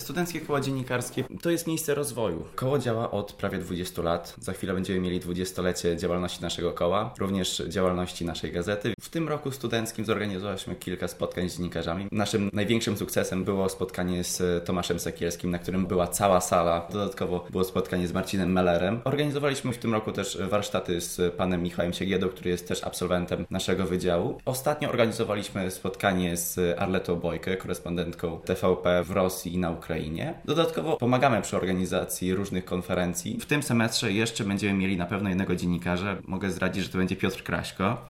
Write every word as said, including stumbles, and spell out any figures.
Studenckie Koło Dziennikarskie to jest miejsce rozwoju. Koło działa od prawie dwudziestu lat. Za chwilę będziemy mieli dwudziestolecie działalności naszego koła, również działalności naszej gazety. W tym roku studenckim zorganizowaliśmy kilka spotkań z dziennikarzami. Naszym największym sukcesem było spotkanie z Tomaszem Sekielskim, na którym była cała sala. Dodatkowo było spotkanie z Marcinem Mellerem. Organizowaliśmy w tym roku też warsztaty z panem Michałem Siegiedą, który jest też absolwentem naszego wydziału. Ostatnio organizowaliśmy spotkanie z Arletą Bojkę, korespondentką T V P w Rosji i na Ukrainie. Dodatkowo pomagamy przy organizacji różnych konferencji. W tym semestrze jeszcze będziemy mieli na pewno jednego dziennikarza. Mogę zdradzić, że to będzie Piotr Kraśko.